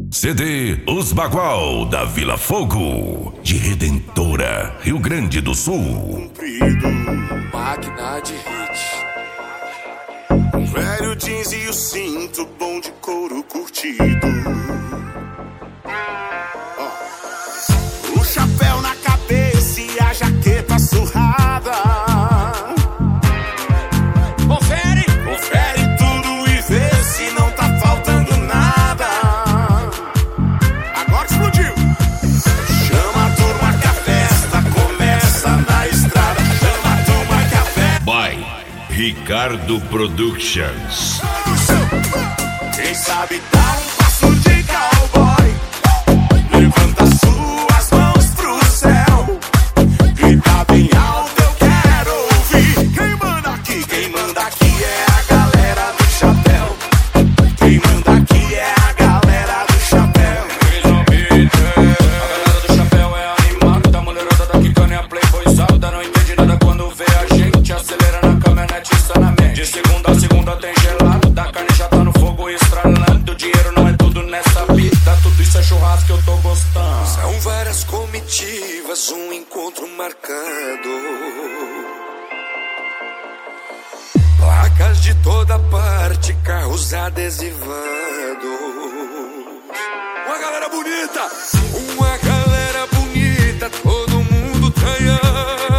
CD Os Bagual da Vila Fogo, de Redentora, Rio Grande do Sul. Máquina de hit. Um velho jeans e o cinto bom de couro curtido. O chapéu na cabeça e a jaqueta surrada. Confere! Confere tudo e vê se não tá faltando nada. Agora explodiu. Chama a turma que a festa começa na estrada. Chama a turma que a festa. By Ricardo Productions. Quem sabe dar um passo de cowboy, levanta suas mãos pro céu, grita bem alto, eu quero ouvir. Quem manda aqui? Quem manda aqui é a galera do chapéu. Quem manda aqui é a galera do chapéu. A galera do chapéu é animada, a mulherada da quicana é a playboyzada. Não entende nada quando vê a gente, acelera na caminhonete sanamente. De segunda a segunda tem gelado, da carne já tá no fogo estralando. Dinheiro não é tudo nessa vida, tudo isso é churrasco que eu tô gostando. São várias comitivas, um encontro marcado. Placas de toda parte, carros adesivados. Uma galera bonita, uma galera bonita, todo mundo traiado.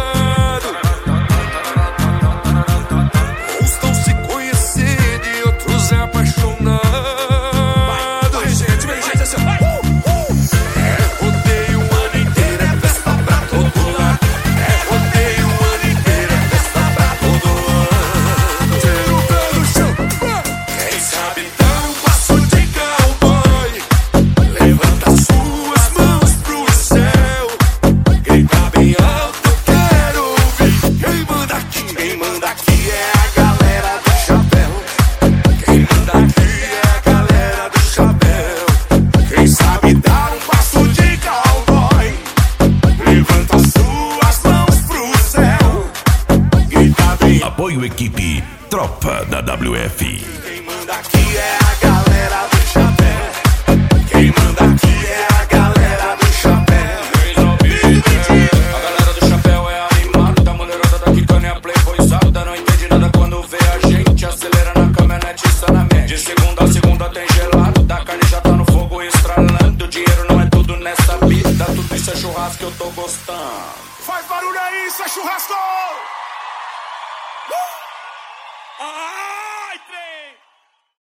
Uns estão se conhecendo e outros apaixonados. Vem, gente, assim, vai. É rodeio o ano inteiro, é festa pra todo lado. É rodeio o ano inteiro, é festa pra todo lado. Tira o pé do chão, quem sabe dá um passo de cowboy, levanta suas mãos pro céu, grita bem alto, eu quero ouvir. Quem manda aqui? Quem manda aqui é a galera do chapéu. Quem manda aqui é a galera do chapéu. Quem sabe dar um passo de cowboy, levanta suas mãos pro céu, grita bem. Apoio equipe Tropa da WF. Quem manda aqui é a galera do chapéu. Quem manda aqui é a galera do chapéu. A galera do chapéu é animada, a mulherada da quicana é a playboyzada. Não entende nada quando vê a gente, acelera na caminhonete sanamente. De segunda a segunda tem gelado, da carne já tá no fogo estralando. Dinheiro não é tudo nessa vida, tudo isso é churrasco que eu tô gostando. Faz barulho aí, isso é churrasco! Ah!